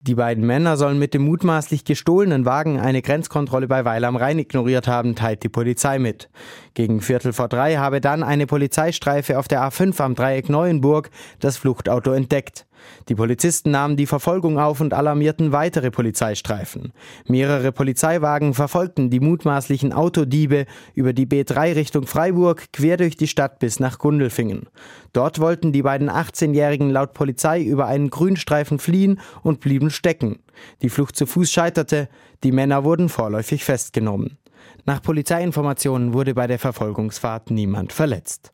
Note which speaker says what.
Speaker 1: Die beiden Männer sollen mit dem mutmaßlich gestohlenen Wagen eine Grenzkontrolle bei Weil am Rhein ignoriert haben, teilt die Polizei mit. Gegen 2:45 habe dann eine Polizeistreife auf der A5 am Dreieck Neuenburg das Fluchtauto entdeckt. Die Polizisten nahmen die Verfolgung auf und alarmierten weitere Polizeistreifen. Mehrere Polizeiwagen verfolgten die mutmaßlichen Autodiebe über die B3 Richtung Freiburg quer durch die Stadt bis nach Gundelfingen. Dort wollten die beiden 18-Jährigen laut Polizei über einen Grünstreifen fliehen und blieben stecken. Die Flucht zu Fuß scheiterte, die Männer wurden vorläufig festgenommen. Nach Polizeiinformationen wurde bei der Verfolgungsfahrt niemand verletzt.